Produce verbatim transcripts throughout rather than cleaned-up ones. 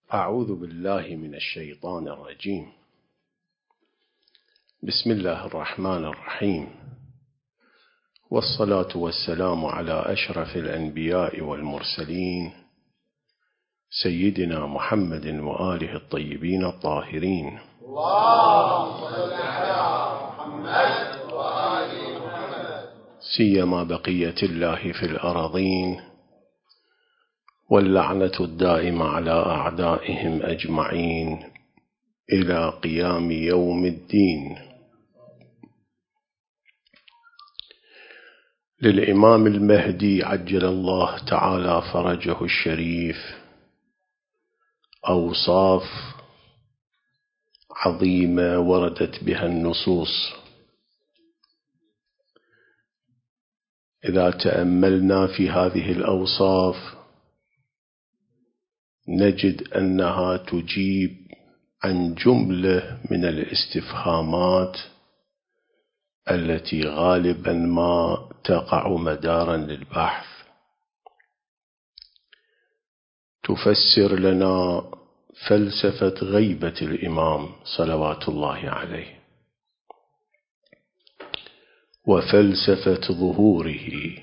أعوذ بالله من الشيطان الرجيم. بسم الله الرحمن الرحيم، والصلاة والسلام على أشرف الأنبياء والمرسلين سيدنا محمد وآله الطيبين الطاهرين. اللهم صل على محمد وآل محمد. سيما بقية الله في الأراضين، واللعنة الدائمة على أعدائهم أجمعين إلى قيام يوم الدين. للإمام المهدي عجل الله تعالى فرجه الشريف أوصاف عظيمة وردت بها النصوص. إذا تأملنا في هذه الأوصاف نجد أنها تجيب عن جملة من الاستفهامات التي غالبا ما تقع مدارا للبحث. تفسر لنا فلسفة غيبة الإمام صلوات الله عليه، وفلسفة ظهوره،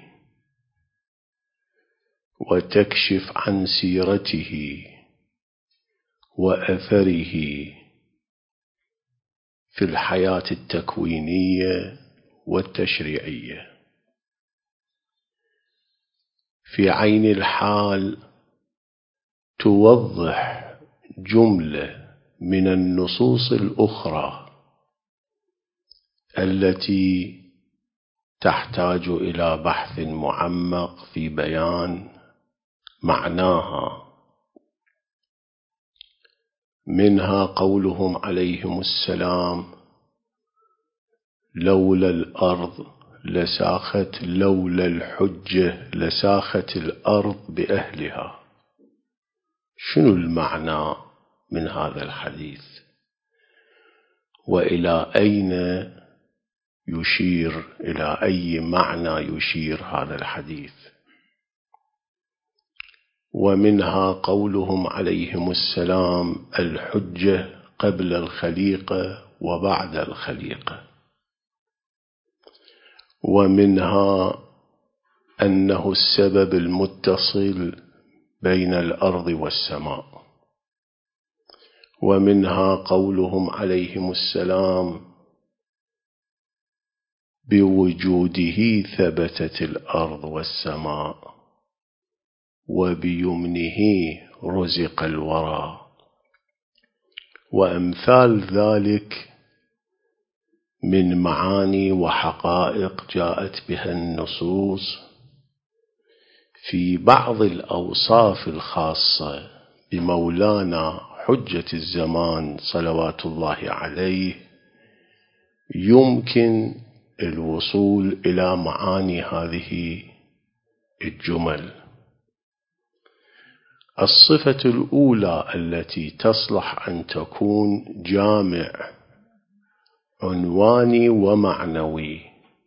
وتكشف عن سيرته وأثره في الحياة التكوينية والتشريعية. في عين الحال توضح جملة من النصوص الأخرى التي تحتاج إلى بحث معمق في بيان معناها. منها قولهم عليهم السلام: لولا الأرض لساخت لولا الحجة لساخت الأرض بأهلها. شنو المعنى من هذا الحديث؟ وإلى أين يشير، إلى أي معنى يشير هذا الحديث؟ ومنها قولهم عليهم السلام: الحجة قبل الخليقة وبعد الخليقة. ومنها أنه السبب المتصل بين الأرض والسماء. ومنها قولهم عليهم السلام: بوجوده ثبتت الأرض والسماء وبيمنه رزق الورى. وأمثال ذلك من معاني وحقائق جاءت بها النصوص في بعض الأوصاف الخاصة بمولانا حجة الزمان صلوات الله عليه. يمكن الوصول إلى معاني هذه الجمل. الصفة الأولى التي تصلح أن تكون جامع عنواني ومعنوي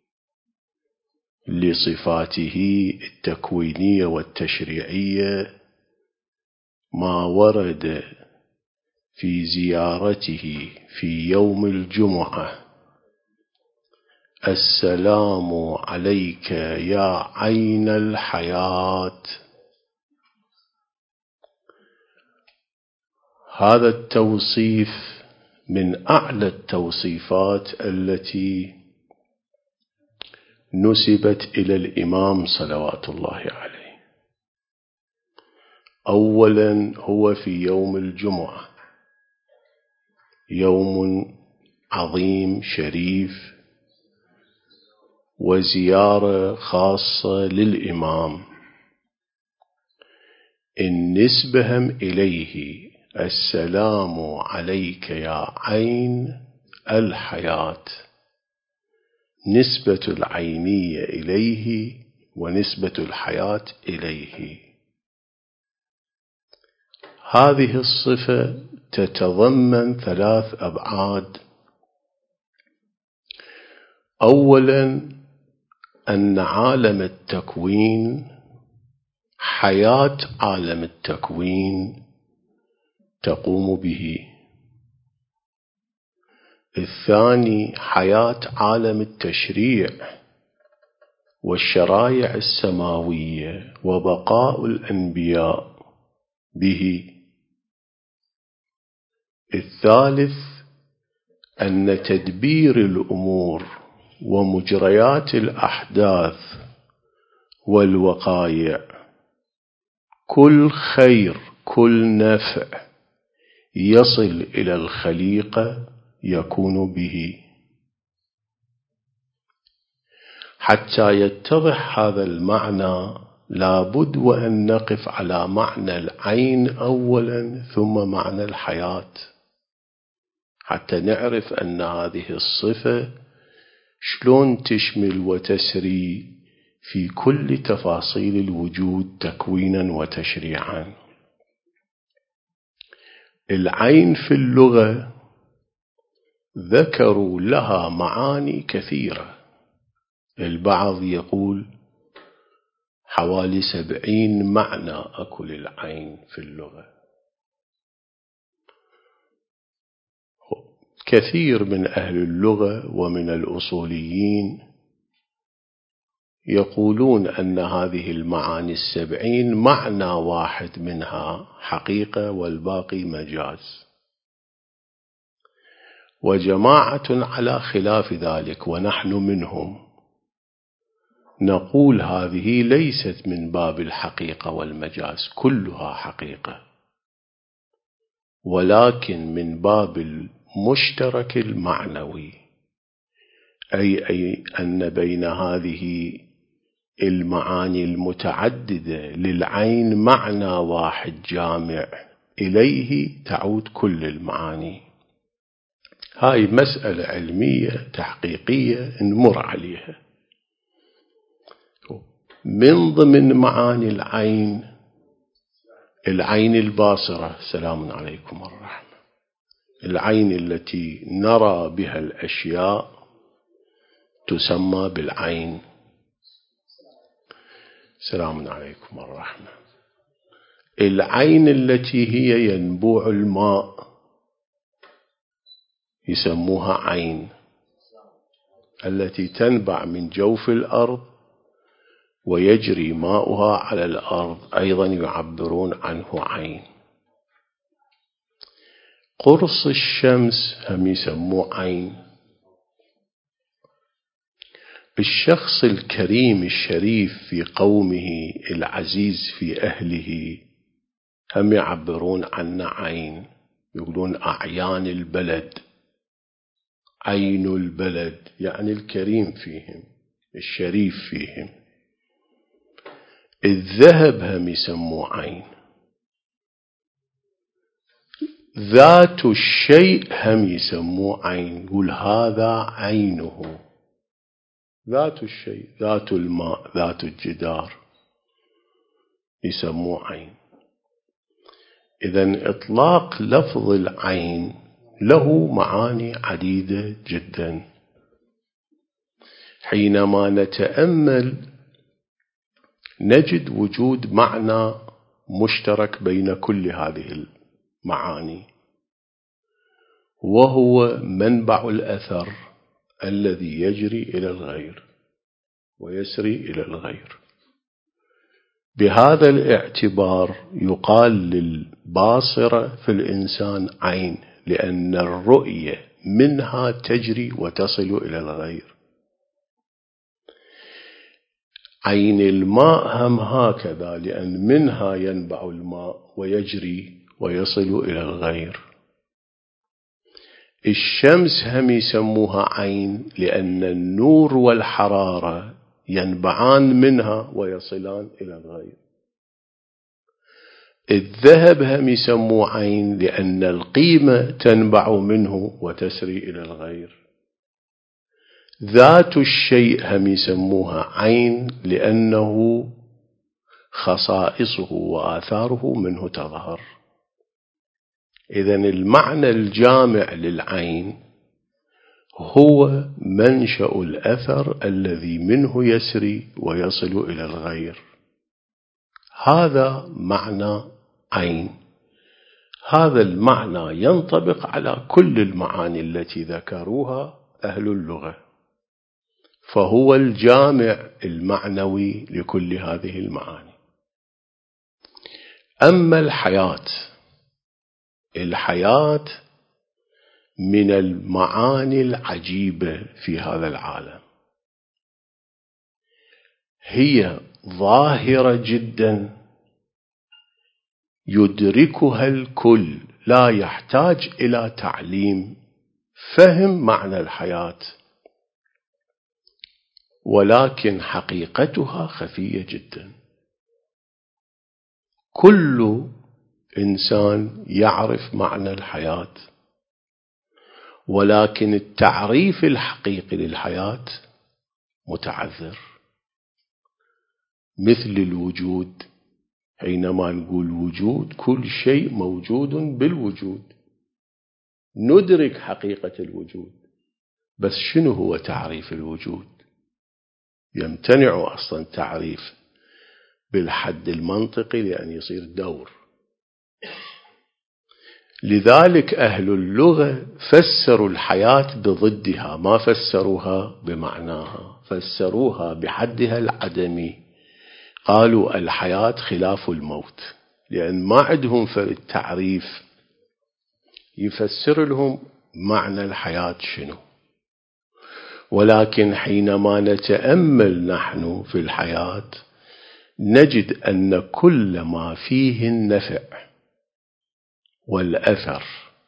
لصفاته التكوينية والتشريعية ما ورد في زيارته في يوم الجمعة: السلام عليك يا عين الحياة. هذا التوصيف من أعلى التوصيفات التي نسبت إلى الإمام صلوات الله عليه. أولا، هو في يوم الجمعة، يوم عظيم شريف وزيارة خاصة للإمام. إن نسبهم إليه: السلام عليك يا عين الحياة، نسبة العينية إليه ونسبة الحياة إليه. هذه الصفة تتضمن ثلاث أبعاد. أولا، أن عالم التكوين، حياة عالم التكوين، تقوم به. الثاني حياة عالم التشريع والشرائع السماوية وبقاء الأنبياء به. الثالث أن تدبير الأمور ومجريات الأحداث والوقائع كل خير كل نفع يصل إلى الخليقة يكون به. حتى يتضح هذا المعنى لابد وأن نقف على معنى العين أولا ثم معنى الحياة، حتى نعرف أن هذه الصفة شلون تشمل وتسري في كل تفاصيل الوجود تكوينا وتشريعا. العين في اللغة ذكروا لها معاني كثيرة، البعض يقول حوالي سبعين معنى أكو للعين في اللغة. كثير من أهل اللغة ومن الأصوليين يقولون أن هذه المعاني السبعين معنى واحد منها حقيقة والباقي مجاز، وجماعة على خلاف ذلك ونحن منهم نقول هذه ليست من باب الحقيقة والمجاز، كلها حقيقة، ولكن من باب المشترك المعنوي، أي, أي أن بين هذه المعاني المتعددة للعين معنى واحد جامع إليه تعود كل المعاني. هاي مسألة علمية تحقيقية نمر عليها. من ضمن معاني العين العين الباصرة، سلام عليكم ورحمة، العين التي نرى بها الأشياء تسمى بالعين. سلام عليكم ورحمة. العين التي هي ينبوع الماء يسموها عين، التي تنبع من جوف الأرض ويجري ماؤها على الأرض أيضا يعبرون عنه عين. قرص الشمس هم يسموه عين. الشخص الكريم الشريف في قومه العزيز في أهله هم يعبرون عنه عين، يقولون أعيان البلد، عين البلد، يعني الكريم فيهم الشريف فيهم. الذهب هم يسموه عين. ذات الشيء هم يسموه عين، يقول هذا عينه، ذات الشيء، ذات الماء، ذات الجدار يسموه عين. إذن إطلاق لفظ العين له معاني عديدة جدا. حينما نتأمل نجد وجود معنى مشترك بين كل هذه المعاني، وهو منبع الأثر الذي يجري إلى الغير ويسري إلى الغير. بهذا الاعتبار يقال للباصرة في الإنسان عين، لأن الرؤية منها تجري وتصل إلى الغير. عين الماء هم هكذا، لأن منها ينبع الماء ويجري ويصل إلى الغير. الشمس هم يسموها عين، لأن النور والحرارة ينبعان منها ويصلان إلى الغير. الذهب هم يسموه عين، لأن القيمة تنبع منه وتسري إلى الغير. ذات الشيء هم يسموها عين، لأنه خصائصه وآثاره منه تظهر. إذن المعنى الجامع للعين هو منشأ الأثر الذي منه يسري ويصل إلى الغير. هذا معنى عين. هذا المعنى ينطبق على كل المعاني التي ذكروها أهل اللغة، فهو الجامع المعنوي لكل هذه المعاني. أما الحياة، الحياة من المعاني العجيبة في هذا العالم، هي ظاهرة جدا يدركها الكل، لا يحتاج إلى تعليم، فهم معنى الحياة، ولكن حقيقتها خفية جدا. كل إنسان يعرف معنى الحياة، ولكن التعريف الحقيقي للحياة متعذر. مثل الوجود، حينما نقول وجود، كل شيء موجود بالوجود، ندرك حقيقة الوجود، بس شنو هو تعريف الوجود؟ يمتنع أصلا تعريف بالحد المنطقي لأن يصير دور. لذلك أهل اللغة فسروا الحياة بضدها، ما فسروها بمعناها، فسروها بحدها العدمي. قالوا الحياة خلاف الموت، لأن ما عندهم فرد تعريف يفسر لهم معنى الحياة شنو. ولكن حينما نتأمل نحن في الحياة نجد أن كل ما فيه النفع والأثر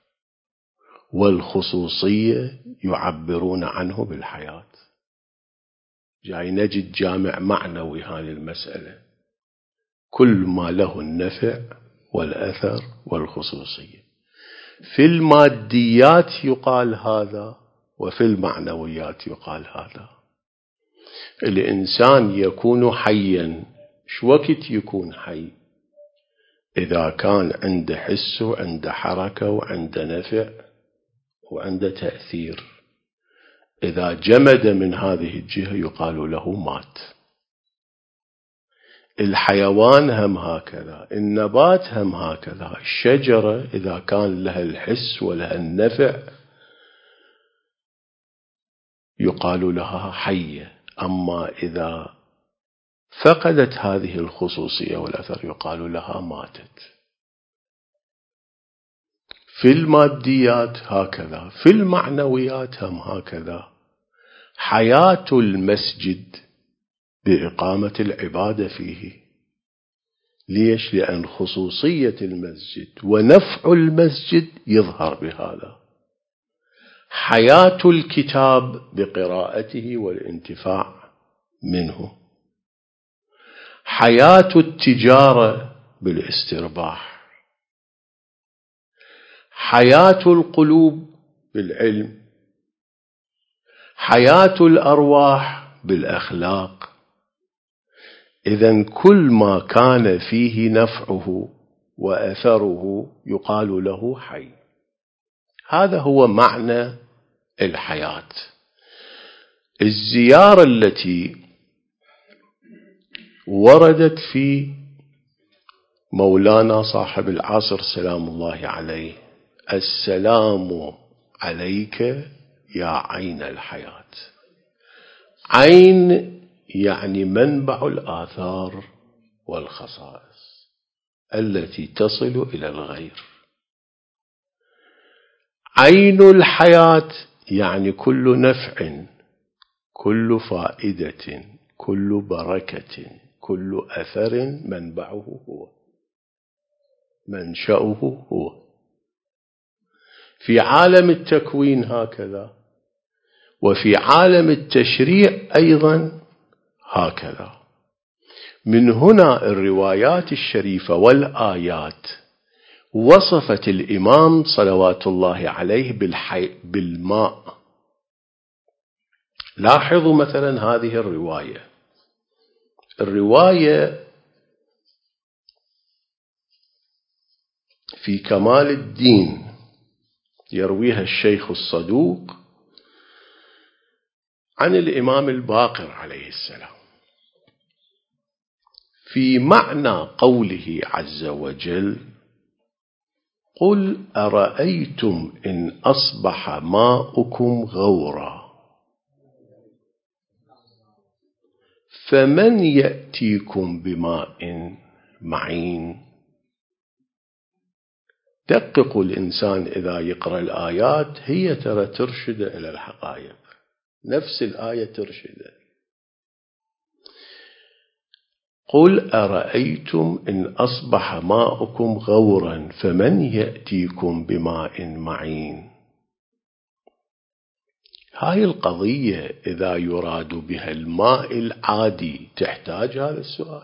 والخصوصية يعبرون عنه بالحياة. جاي نجد جامع معنوي هذه المسألة، كل ما له النفع والأثر والخصوصية. في الماديات يقال هذا، وفي المعنويات يقال هذا. الإنسان يكون حيا، شو وقت يكون حي؟ إذا كان عنده حس وعنده حركة وعنده نفع وعنده تأثير. إذا جمد من هذه الجهة يقال له مات. الحيوان هم هكذا، النبات هم هكذا. الشجرة إذا كان لها الحس ولها النفع يقال لها حية، أما إذا فقدت هذه الخصوصية والأثر يقال لها ماتت. في الماديات هكذا، في المعنويات هم هكذا. حياة المسجد بإقامة العبادة فيه. ليش؟ لأن خصوصية المسجد ونفع المسجد يظهر بهذا. حياة الكتاب بقراءته والانتفاع منه. حياة التجارة بالاسترباح. حياة القلوب بالعلم. حياة الأرواح بالأخلاق. إذن كل ما كان فيه نفعه وأثره يقال له حي. هذا هو معنى الحياة. الزيارة التي وردت في مولانا صاحب العصر سلام الله عليه: السلام عليك يا عين الحياة. عين يعني منبع الآثار والخصائص التي تصل إلى الغير. عين الحياة يعني كل نفع، كل فائدة، كل بركة، كل أثر منبعه هو، منشأه هو. في عالم التكوين هكذا، وفي عالم التشريع أيضا هكذا. من هنا الروايات الشريفة والآيات وصفت الإمام صلوات الله عليه بالحي بالماء. لاحظوا مثلا هذه الرواية، الرواية في كمال الدين يرويها الشيخ الصدوق عن الإمام الباقر عليه السلام في معنى قوله عز وجل: قل أرأيتم إن أصبح ماؤكم غورا فمن يأتيكم بماء معين. دقق الإنسان إذا يقرأ الآيات، هي ترى ترشد إلى الحقائق، نفس الآية ترشد. قل أرأيتم إن أصبح ماؤكم غورا فمن يأتيكم بماء معين. هاي القضية إذا يراد بها الماء العادي تحتاج هذا السؤال.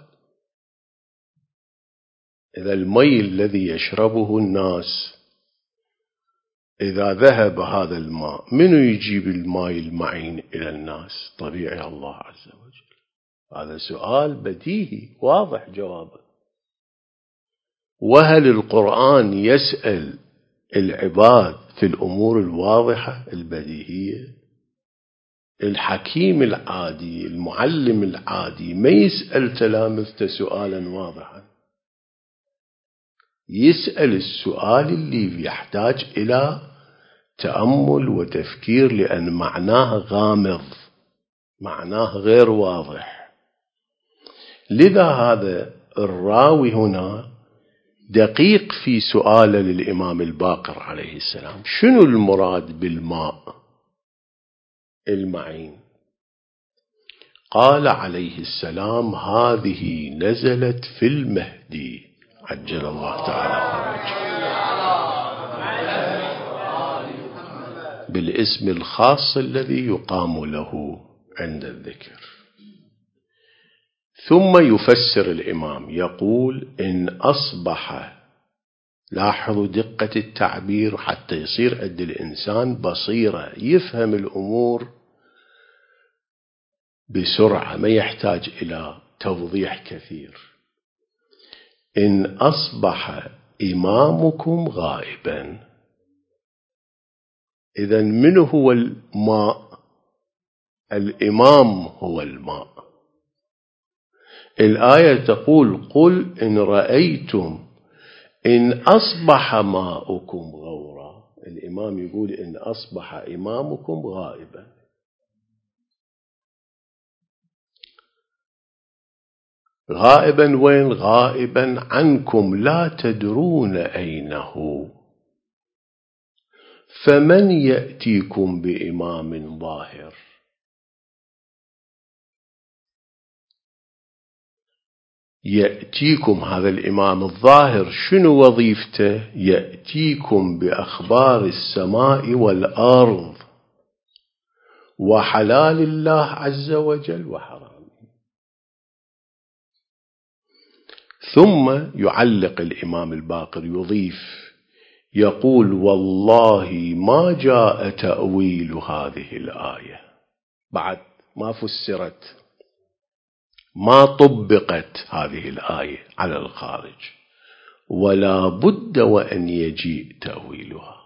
إذا المي الذي يشربه الناس إذا ذهب هذا الماء، من يجيب الماء المعين إلى الناس؟ طبيعي الله عز وجل. هذا سؤال بديهي واضح جوابه. وهل القرآن يسأل العباد في الأمور الواضحة البديهية؟ الحكيم العادي المعلم العادي ما يسأل تلامذته سؤالا واضحا، يسأل السؤال اللي يحتاج إلى تأمل وتفكير، لأن معناه غامض، معناه غير واضح. لذا هذا الراوي هنا دقيق في سؤاله للإمام الباقر عليه السلام، شنو المراد بالماء المعين؟ قال عليه السلام: هذه نزلت في المهدي عجل الله تعالى فرجه بالاسم الخاص الذي يقام له عند الذكر. ثم يفسر الإمام يقول: إن أصبح، لاحظوا دقة التعبير حتى يصير عند الإنسان بصيرة يفهم الأمور بسرعة، ما يحتاج إلى توضيح كثير. إن أصبح إمامكم غائبا، إذن من هو الماء؟ الإمام هو الماء. الآية تقول: قل إن رأيتم إن أصبح ماؤكم غورا. الإمام يقول إن أصبح إمامكم غائبا. غائبا وين؟ غائبا عنكم لا تدرون أينه. فمن يأتيكم بإمام ظاهر. يأتيكم هذا الإمام الظاهر شنو وظيفته؟ يأتيكم بأخبار السماء والأرض وحلال الله عز وجل وحرامه. ثم يعلق الإمام الباقر يضيف يقول: والله ما جاء تأويل هذه الآية، بعد ما فسرت، ما طبقت هذه الآية على الخارج، ولا بد وأن يجيء تأويلها.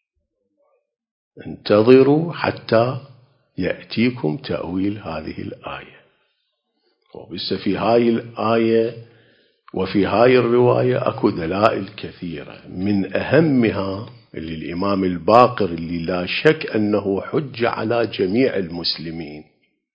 انتظروا حتى يأتيكم تأويل هذه الآية. وبس في هاي الآية وفي هاي الرواية أكو دلائل كثيرة، من أهمها اللي الإمام الباقر اللي لا شك أنه حجة على جميع المسلمين: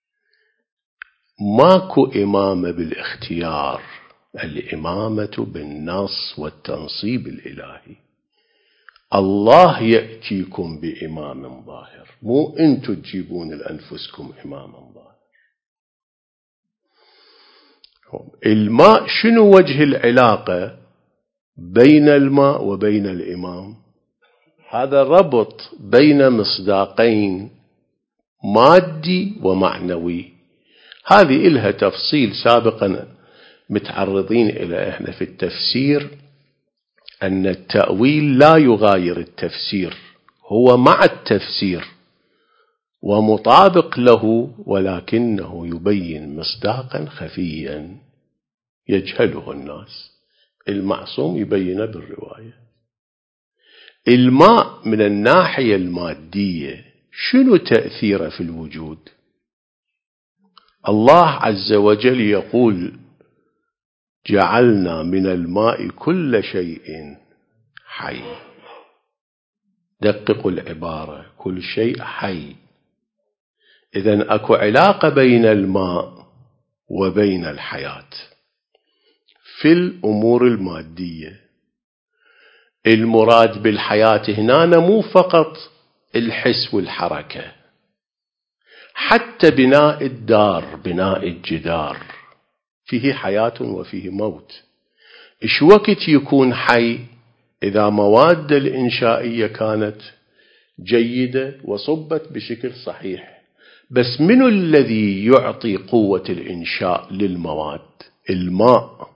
ماكو إمامة بالاختيار، الإمامة بالنص والتنصيب الإلهي. الله يأتيكم بإمام ظاهر، مو أنتم تجيبون لأنفسكم إماما ظاهر. الماء شنو وجه العلاقة بين الماء وبين الإمام؟ هذا ربط بين مصداقين مادي ومعنوي. هذه إلها تفصيل سابقا متعرضين إلى إحنا في التفسير، أن التأويل لا يغاير التفسير، هو مع التفسير ومطابق له، ولكنه يبين مصداقا خفيا يجهله الناس. المعصوم يبينه بالرواية. الماء من الناحية المادية شنو تأثيره في الوجود؟ الله عز وجل يقول: جعلنا من الماء كل شيء حي. دققوا العبارة، كل شيء حي. إذن أكو علاقة بين الماء وبين الحياة في الأمور المادية. المراد بالحياة هنا مو فقط الحس والحركة، حتى بناء الدار، بناء الجدار فيه حياة وفيه موت. إيش وقت يكون حي؟ إذا مواد الإنشائية كانت جيدة وصبت بشكل صحيح. بس من الذي يعطي قوة الإنشاء للمواد؟ الماء.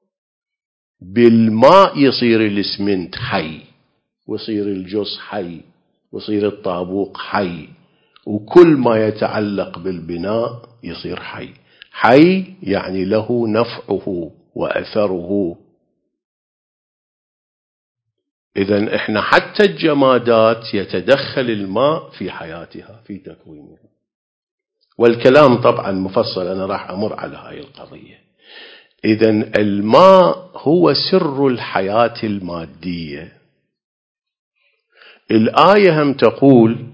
بالماء يصير الإسمنت حي، ويصير الجص حي، ويصير الطابوق حي، وكل ما يتعلق بالبناء يصير حي. حي يعني له نفعه وأثره. إذن إحنا حتى الجمادات يتدخل الماء في حياتها، في تكوينها. والكلام طبعا مفصل، أنا راح أمر على هاي القضية. إذن الماء هو سر الحياة المادية. الآية هم تقول: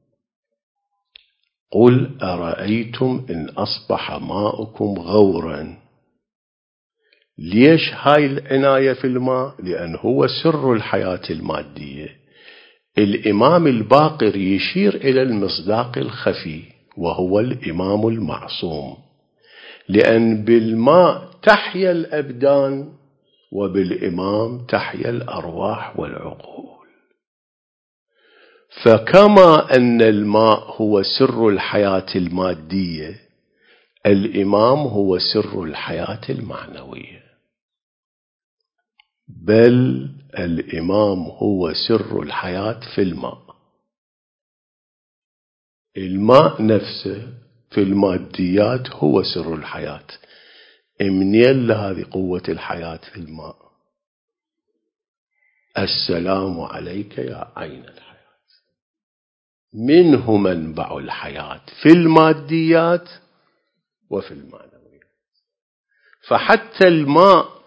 قل أرأيتم إن أصبح ماؤكم غورا. ليش هاي العناية في الماء؟ لأن هو سر الحياة المادية. الإمام الباقر يشير إلى المصداق الخفي، وهو الإمام المعصوم، لأن بالماء تحيا الأبدان، وبالإمام تحيا الأرواح والعقول. فكما أن الماء هو سر الحياة المادية، الإمام هو سر الحياة المعنوية. بل الإمام هو سر الحياة في الماء. الماء نفسه في الماديات هو سر الحياة. منين لهذه قوة الحياة في الماء؟ السلام عليك يا عين الحياة. منه منبع الحياة في الماديات وفي المعنويات. فحتى الماء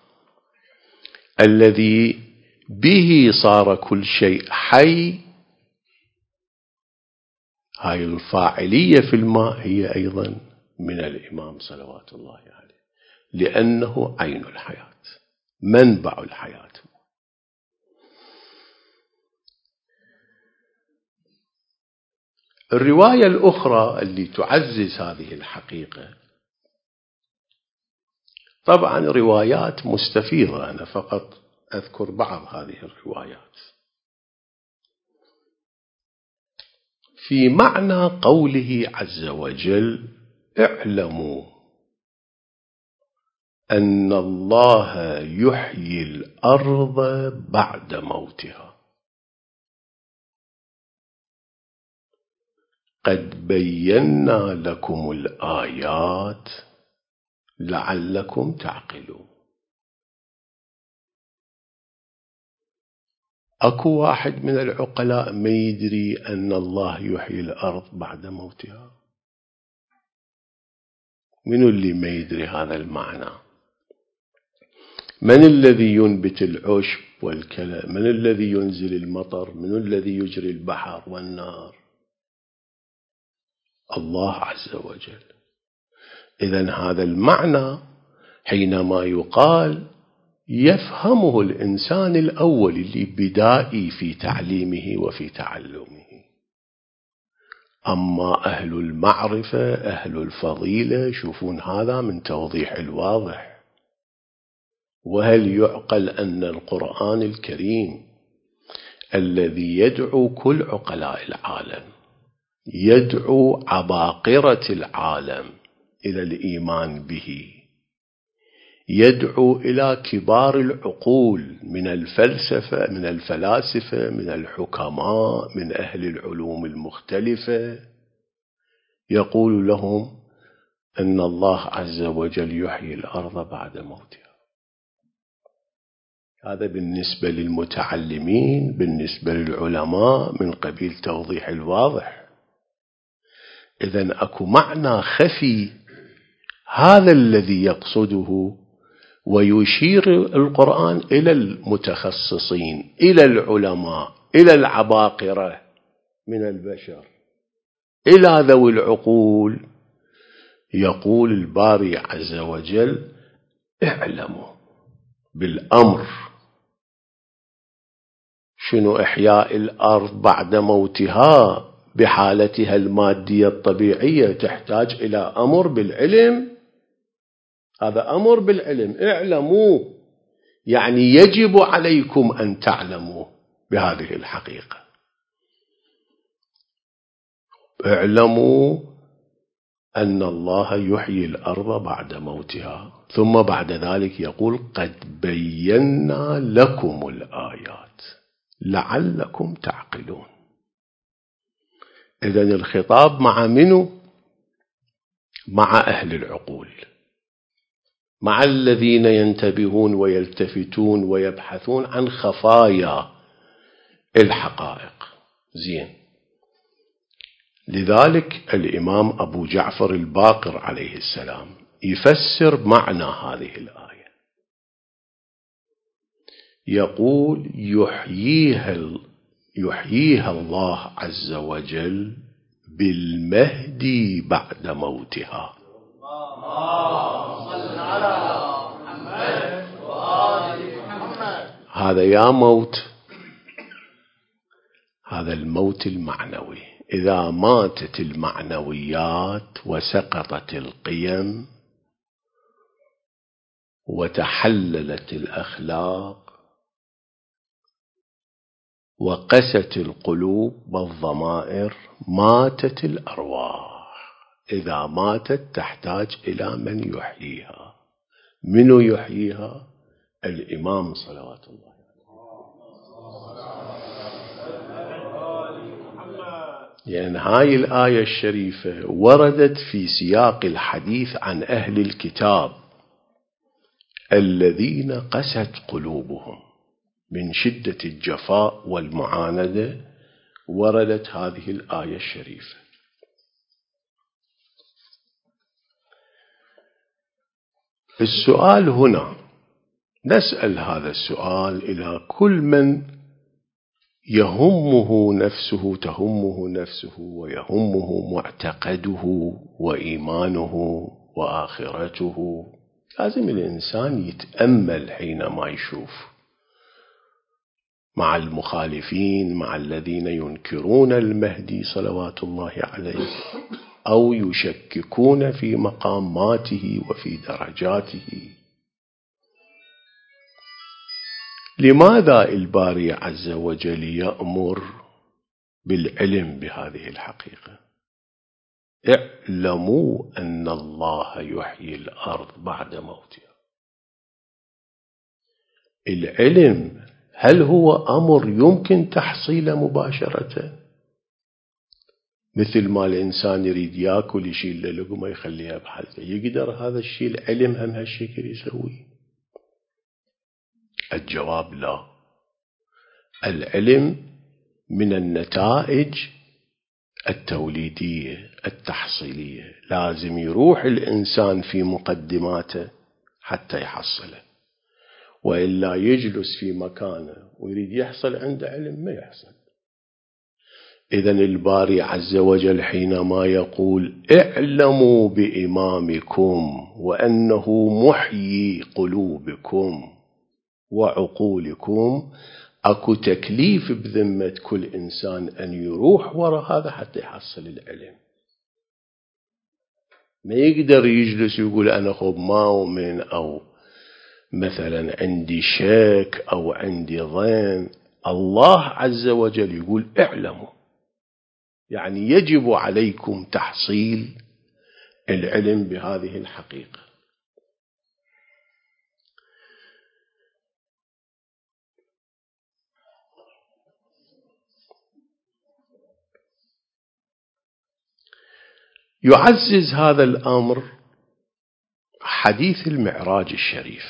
الذي به صار كل شيء حي، هاي الفاعلية في الماء هي أيضا من الإمام صلوات الله عليه، لأنه عين الحياة، منبع الحياة. الرواية الأخرى اللي تعزز هذه الحقيقة، طبعا روايات مستفيضة، أنا فقط أذكر بعض هذه الروايات. في معنى قوله عز وجل: اعلموا أن الله يحيي الأرض بعد موتها، قد بينا لكم الآيات لعلكم تعقلون. أكو واحد من العقلاء ما يدري أن الله يحيي الأرض بعد موتها؟ من اللي ما يدري هذا المعنى؟ من الذي ينبت العشب والكلى؟ من الذي ينزل المطر؟ من الذي يجري البحر والنار؟ الله عز وجل. إذن هذا المعنى حينما يقال يفهمه الإنسان الأول اللي بدائي في تعليمه وفي تعلمه. أما أهل المعرفة، أهل الفضيلة، شوفون هذا من توضيح الواضح. وهل يعقل أن القرآن الكريم الذي يدعو كل عقلاء العالم، يدعو عباقرة العالم إلى الإيمان به، يدعو إلى كبار العقول من الفلسفة، من الفلاسفة، من الحكماء، من أهل العلوم المختلفة، يقول لهم أن الله عز وجل يحيي الأرض بعد موتها؟ هذا بالنسبة للمتعلمين، بالنسبة للعلماء من قبيل توضيح الواضح. إذن أكو معنى خفي، هذا الذي يقصده، ويشير القرآن إلى المتخصصين، إلى العلماء، إلى العباقرة من البشر إلى ذوي العقول، يقول الباري عز وجل: اعلموا بالأمر. شنو إحياء الأرض بعد موتها بحالتها المادية الطبيعية؟ تحتاج إلى أمر بالعلم. هذا أمر بالعلم. اعلموا يعني يجب عليكم أن تعلموا بهذه الحقيقة. اعلموا أن الله يحيي الأرض بعد موتها، ثم بعد ذلك يقول: قد بينا لكم الآيات لعلكم تعقلون. إذن الخطاب مع منو؟ مع أهل العقول، مع الذين ينتبهون ويلتفتون ويبحثون عن خفايا الحقائق. زين. لذلك الإمام أبو جعفر الباقر عليه السلام يفسر معنى هذه الآية، يقول: يحييها, يحييها الله عز وجل بالمهدي بعد موتها. هذا يا موت، هذا الموت المعنوي. إذا ماتت المعنويات وسقطت القيم وتحللت الأخلاق وقست القلوب والضمائر، ماتت الأرواح. إذا ماتت تحتاج إلى من يحييها. من يحييها؟ الإمام صلوات الله. يعني هاي الآية الشريفة وردت في سياق الحديث عن أهل الكتاب الذين قست قلوبهم من شدة الجفاء والمعاندة. وردت هذه الآية الشريفة. السؤال هنا، نسأل هذا السؤال إلى كل من يهمه نفسه تهمه نفسه ويهمه معتقده وإيمانه وآخرته. لازم الإنسان يتأمل حينما يشوف مع المخالفين، مع الذين ينكرون المهدي صلوات الله عليه أو يشككون في مقاماته وفي درجاته. لماذا الباري عز وجل يأمر بالعلم بهذه الحقيقة؟ اعلموا أن الله يحيي الأرض بعد موتها. العلم هل هو أمر يمكن تحصيله مباشرة؟ مثل ما الإنسان يريد يأكل يشيل لقمة يخليها بحلقه، يقدر هذا الشيء العلم هم هالشكل يسوي؟ الجواب لا. العلم من النتائج التوليدية التحصيلية، لازم يروح الإنسان في مقدماته حتى يحصله، وإلا يجلس في مكانه ويريد يحصل عنده علم ما يحصل. إذن الباري عز وجل حينما يقول اعلموا بإمامكم وأنه محيي قلوبكم وعقولكم، أكو تكليف بذمة كل إنسان أن يروح وراء هذا حتى يحصل العلم. ما يقدر يجلس يقول أنا خب ما أؤمن، أو مثلا عندي شك أو عندي ظن. الله عز وجل يقول اعلموا، يعني يجب عليكم تحصيل العلم بهذه الحقيقة. يعزز هذا الأمر حديث المعراج الشريف.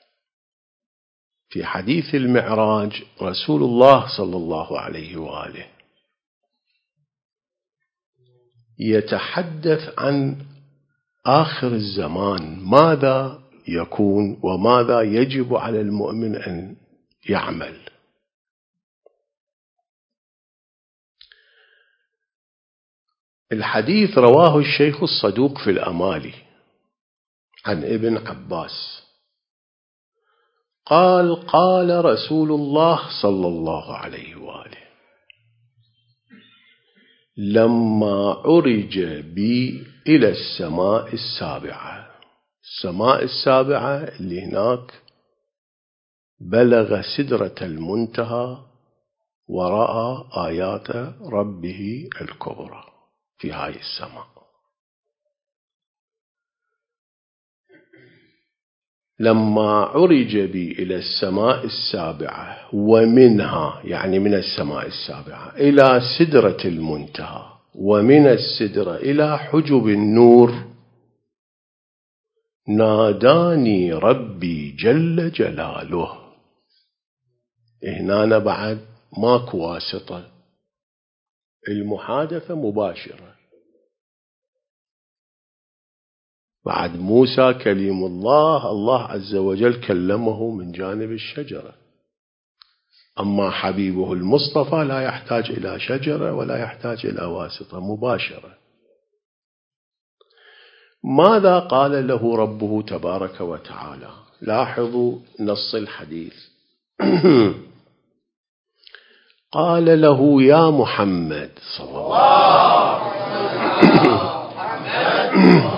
في حديث المعراج رسول الله صلى الله عليه وآله يتحدث عن آخر الزمان، ماذا يكون وماذا يجب على المؤمن أن يعمل. الحديث رواه الشيخ الصدوق في الأمالي عن ابن عباس قال قال رسول الله صلى الله عليه وآله لما عرج بي إلى السماء السابعة، السماء السابعة اللي هناك بلغ سدرة المنتهى ورأى آيات ربه الكبرى في هاي السماء. لما عرج بي إلى السماء السابعة ومنها، يعني من السماء السابعة إلى سدرة المنتهى ومن السدرة إلى حجب النور، ناداني ربي جل جلاله. هنا بعد ماكو واسطة، المحادثة مباشرة. بعد موسى كليم الله، الله عز وجل كلمه من جانب الشجرة. أما حبيبه المصطفى لا يحتاج إلى شجرة ولا يحتاج إلى واسطة، مباشرة. ماذا قال له ربه تبارك وتعالى؟ لاحظوا نص الحديث. قال له يا محمد صلى الله عليه وسلم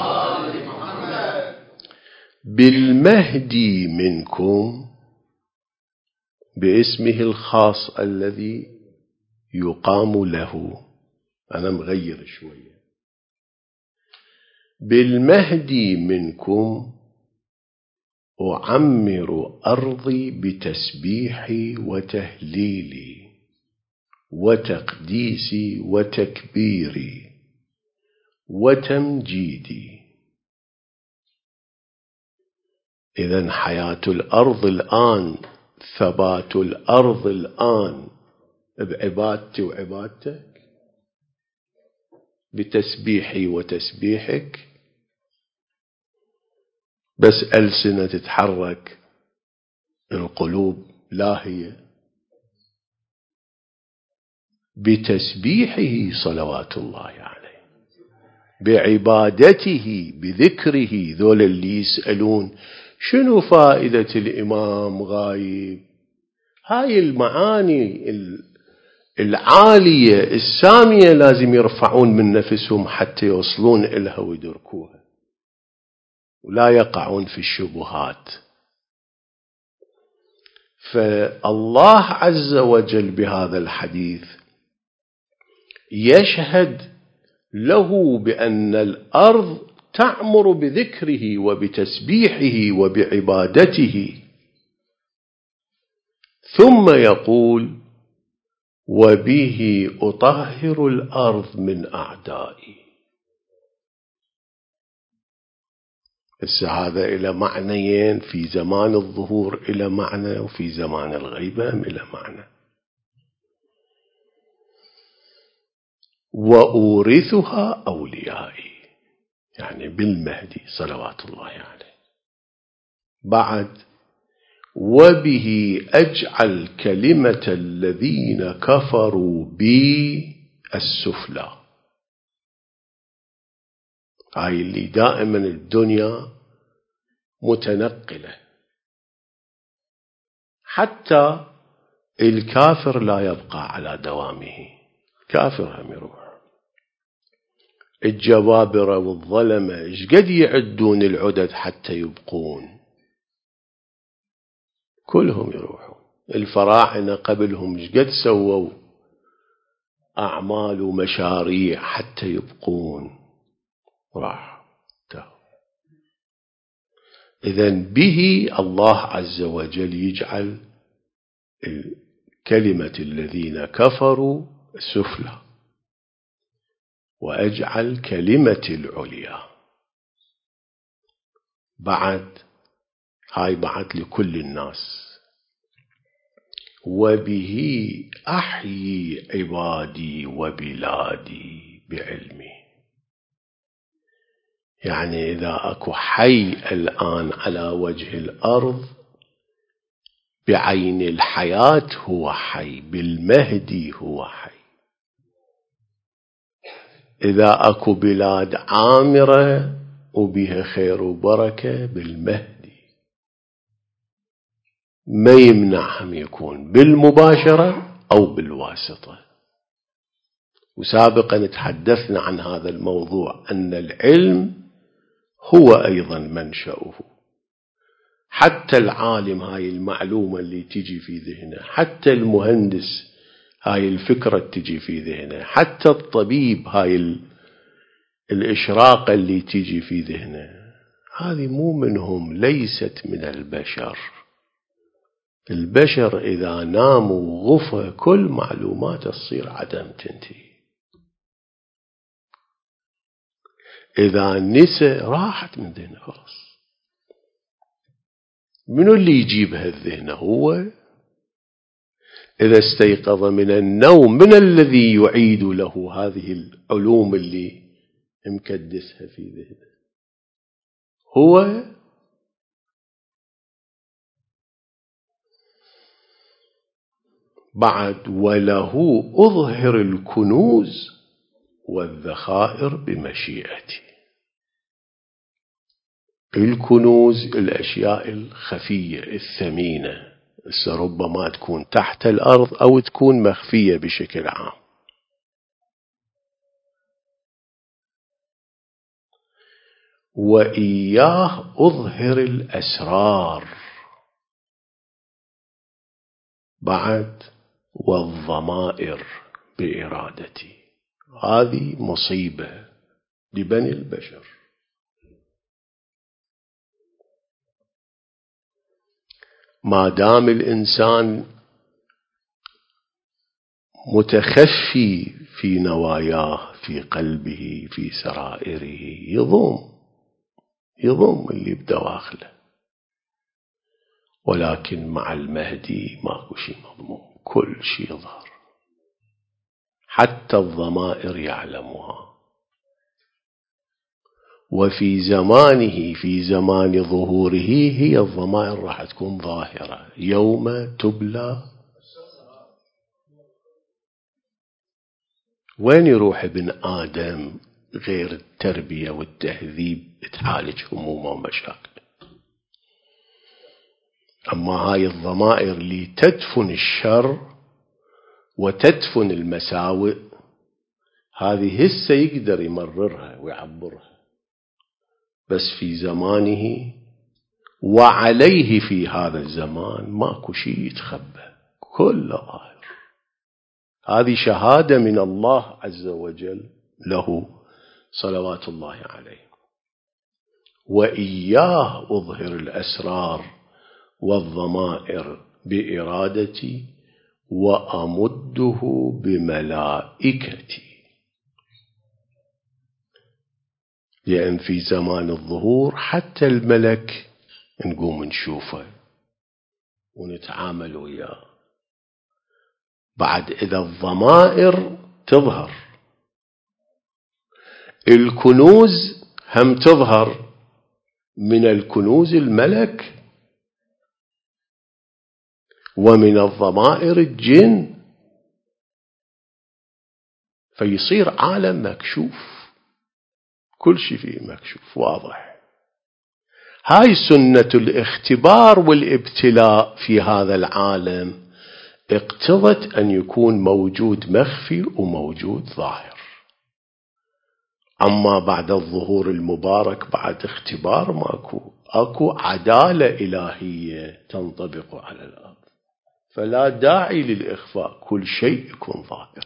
بالمهدي منكم، باسمه الخاص الذي يقام له. أنا مغير شوية. بالمهدي منكم أعمر أرضي بتسبيحي وتهليلي وتقديسي وتكبيري وتمجيدي. إذن حياة الأرض الآن، ثبات الأرض الآن بعبادتي وعبادتك، بتسبيحي وتسبيحك. بس ألسنة تتحرك، القلوب لاهية. بتسبيحه صلوات الله عليه، بعبادته، بذكره. ذول اللي يسألون شنو فائدة الإمام غايب، هاي المعاني العالية السامية لازم يرفعون من نفسهم حتى يوصلون إلها ويدركوها ولا يقعون في الشبهات. فالله عز وجل بهذا الحديث يشهد له بأن الأرض تعمر بذكره وبتسبيحه وبعبادته، ثم يقول وبه أطهر الأرض من أعدائي. بس هذا إلى معنيين، في زمان الظهور إلى معنى وفي زمان الغيبة إلى معنى. وأورثها أوليائي، يعني بالمهدي صلوات الله عليه. بعد وبه أجعل كلمة الذين كفروا بي السفلى. هاي اللي دائما الدنيا متنقلة، حتى الكافر لا يبقى على دوامه، كافر هم يروح. الجبابرة والظلمة ايش قد يعدون العدد حتى يبقون، كلهم يروحون. الفراعنة قبلهم ايش قد سووا أعمال ومشاريع حتى يبقون، راح. إذن به الله عز وجل يجعل كلمة الذين كفروا سفلى، وأجعل كلمة العليا. بعد هاي بعد لكل الناس. وبه أحيي عبادي وبلادي بعلمي. يعني إذا أكو حي الآن على وجه الأرض بعين الحياة هو حي، بالمهدي هو حي. إذا أكو بلاد عامرة وبها خير وبركة بالمهدي ما يمنعهم يكون بالمباشرة أو بالواسطة. وسابقا تحدثنا عن هذا الموضوع أن العلم هو أيضا منشأه. حتى العالم هاي المعلومة اللي تجي في ذهنه، حتى المهندس هاي الفكرة تجي في ذهنه، حتى الطبيب هاي الإشراقة اللي تجي في ذهنه، هذه مو منهم، ليست من البشر. البشر إذا ناموا وغفى كل معلومات تصير عدم، تنتهي. إذا نسى راحت من ذهنه خلاص. منو اللي يجيبها الذهن؟ هو. إذا استيقظ من النوم من الذي يعيد له هذه العلوم اللي مكدسها في ذهنه؟ هو. بعد وله أظهر الكنوز والذخائر بمشيئتي. الكنوز الأشياء الخفية الثمينة، ربما تكون تحت الأرض أو تكون مخفية بشكل عام. وإياه أظهر الأسرار. بعد والضمائر بإرادتي. هذه مصيبة لبني البشر. ما دام الإنسان متخفي في نواياه، في قلبه، في سرائره، يضم يضم اللي بدواخله. ولكن مع المهدي ماكو شيء مضموم، كل شيء ظهر، حتى الضمائر يعلمها. وفي زمانه، في زمان ظهوره، هي الضمائر راح تكون ظاهرة يوم تبلى. وين يروح ابن آدم غير التربية والتهذيب تعالج همومه ومشاكل؟ أما هاي الضمائر اللي تدفن الشر وتدفن المساوئ، هذه هسه يقدر يمررها ويعبرها، بس في زمانه وعليه في هذا الزمان ماكو شيء يتخبى، كل ظاهر. هذه شهادة من الله عز وجل له صلوات الله عليه. وإياه أظهر الأسرار والضمائر بإرادتي وأمده بملائكتي. لأن في زمان الظهور حتى الملك نقوم نشوفه ونتعامل وياه. بعد إذا الضمائر تظهر، الكنوز هم تظهر، من الكنوز الملك، ومن الضمائر الجن، فيصير عالم مكشوف، كل شيء فيه مكشوف واضح. هاي سنة الاختبار والابتلاء في هذا العالم اقتضت أن يكون موجود مخفي وموجود ظاهر. أما بعد الظهور المبارك بعد اختبار ماكو، أكو عدالة إلهية تنطبق على الأرض، فلا داعي للإخفاء، كل شيء يكون ظاهر.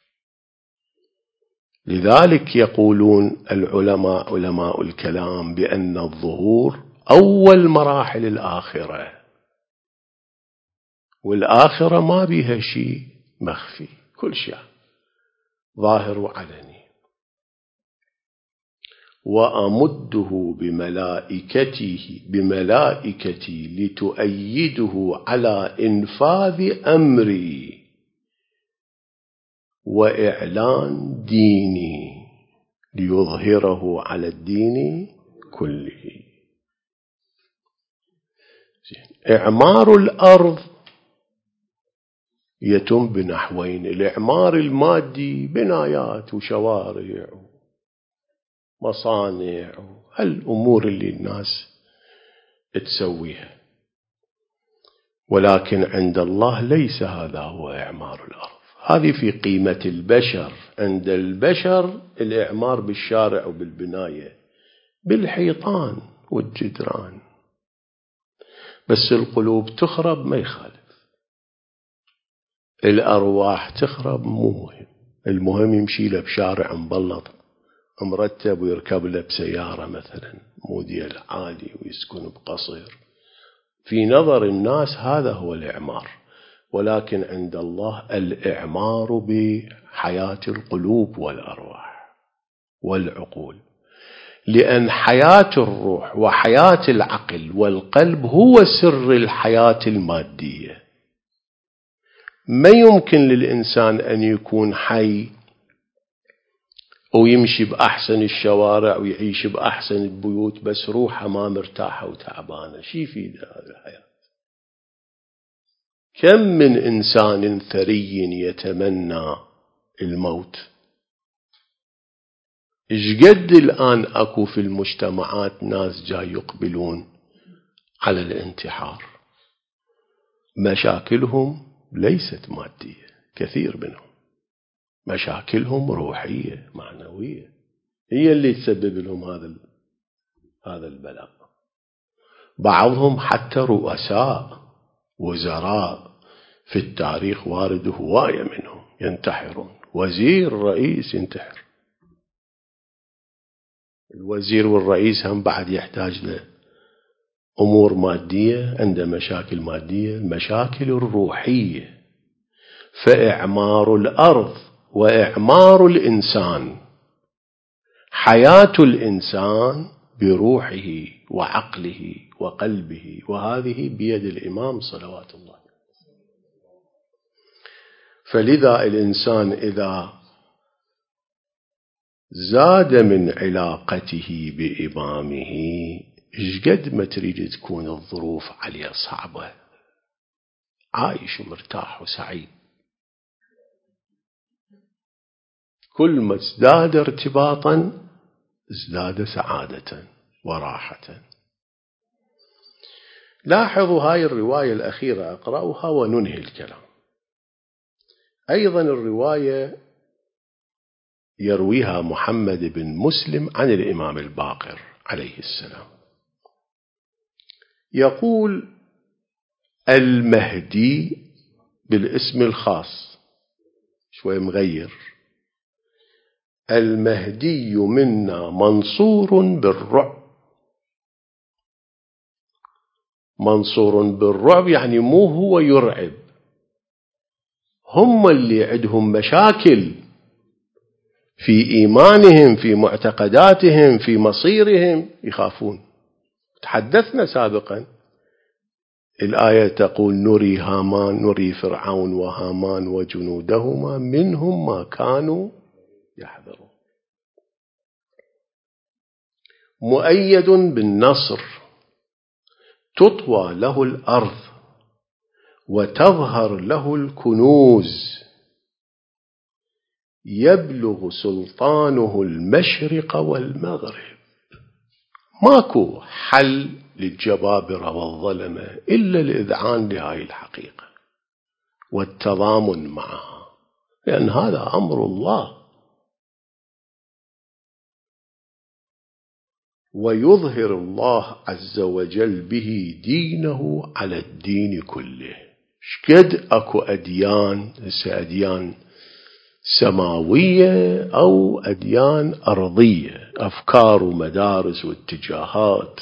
لذلك يقولون العلماء علماء الكلام بأن الظهور أول مراحل الآخرة، والآخرة ما بيها شيء مخفي، كل شيء ظاهر وعلني. وأمده بملائكته بملائكتي لتؤيده على إنفاذ أمري وإعلان ديني، ليظهره على الدين كله. إعمار الأرض يتم بنحوين: الإعمار المادي بنايات وشوارع ومصانع هالأمور اللي الناس تسويها، ولكن عند الله ليس هذا هو إعمار الأرض. هذه في قيمة البشر. عند البشر الإعمار بالشارع وبالبناية بالحيطان والجدران، بس القلوب تخرب ما يخالف، الأرواح تخرب مو مهم. المهم يمشي له بشارع مبلط مرتب ويركب له بسيارة مثلا موديل عالي ويسكن بقصر. في نظر الناس هذا هو الإعمار، ولكن عند الله الإعمار بحياة القلوب والأرواح والعقول، لأن حياة الروح وحياة العقل والقلب هو سر الحياة المادية. ما يمكن للإنسان أن يكون حي ويمشي بأحسن الشوارع ويعيش بأحسن البيوت بس روحه ما مرتاحة وتعبانة. شي في هذه الحياة؟ كم من إنسان ثري يتمنى الموت. إيش قد الآن أكو في المجتمعات ناس جاي يقبلون على الانتحار، مشاكلهم ليست مادية، كثير منهم مشاكلهم روحية معنوية هي اللي تسبب لهم هذا هذا البلاء. بعضهم حتى رؤساء وزراء في التاريخ وارد هواية منهم ينتحرون. وزير رئيس ينتحر. الوزير والرئيس هم بعد يحتاج له أمور مادية، عنده مشاكل مادية، المشاكل الروحية. فإعمار الأرض وإعمار الإنسان، حياة الإنسان بروحه وعقله وقلبه، وهذه بيد الإمام صلوات الله. فلذا الإنسان إذا زاد من علاقته بإمامه إيش قد ما تريد تكون الظروف عليه صعبة، عايش ومرتاح وسعيد. كل ما ازداد ارتباطا ازداد سعادة وراحة. لاحظوا هاي الرواية الأخيرة أقرأها وننهي الكلام. أيضا الرواية يرويها محمد بن مسلم عن الإمام الباقر عليه السلام، يقول: المهدي بالاسم الخاص شوي مغير، المهدي منا منصور بالرعب. منصور بالرعب يعني مو هو يرعب، هم اللي عندهم مشاكل في إيمانهم في معتقداتهم في مصيرهم يخافون. تحدثنا سابقا الآية تقول: نري هامان نري فرعون وهامان وجنودهما منهم ما كانوا يحذرون. مؤيد بالنصر، تطوى له الأرض وتظهر له الكنوز، يبلغ سلطانه المشرق والمغرب. ماكو حل للجبابرة والظلمة إلا الإذعان لهذه الحقيقة والتضامن معها، لأن هذا أمر الله. ويظهر الله عز وجل به دينه على الدين كله. شكد أكو أديان، أديان سماوية أو أديان أرضية، أفكار ومدارس واتجاهات،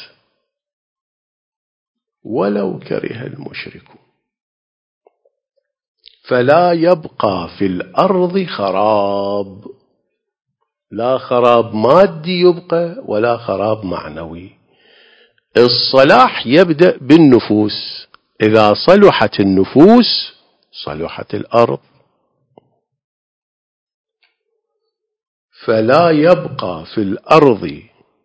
ولو كره المشركون. فلا يبقى في الأرض خراب، لا خراب مادي يبقى ولا خراب معنوي. الصلاح يبدأ بالنفوس، إذا صلحت النفوس صلحت الأرض. فلا يبقى في الأرض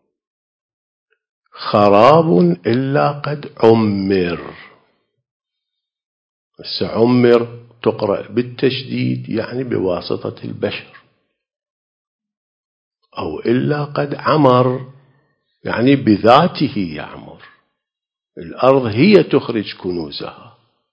خراب إلا قد عمر. بس عمر تقرأ بالتشديد يعني بواسطة البشر، أو إلا قد عمر يعني بذاته يعمر، الأرض هي تخرج كنوزها.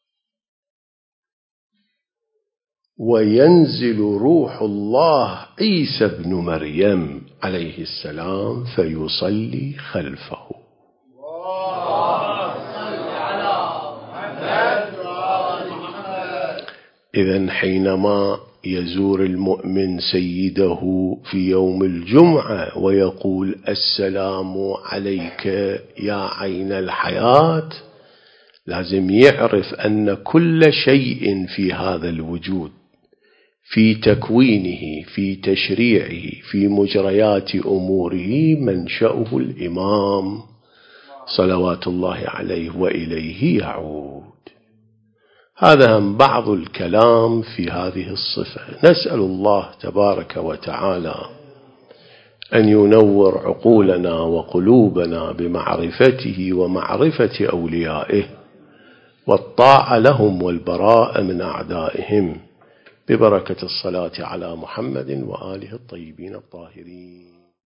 وينزل روح الله عيسى بن مريم عليه السلام فيصلي خلفه. إذن حينما يزور المؤمن سيده في يوم الجمعة ويقول السلام عليك يا عين الحياة، لازم يعرف أن كل شيء في هذا الوجود، في تكوينه، في تشريعه، في مجريات أموره، منشأه الإمام صلوات الله عليه وإليه يعود. هذا هم بعض الكلام في هذه الصفة. نسأل الله تبارك وتعالى أن ينور عقولنا وقلوبنا بمعرفته ومعرفة أوليائه، والطاعة لهم والبراء من أعدائهم، ببركة الصلاة على محمد وآله الطيبين الطاهرين.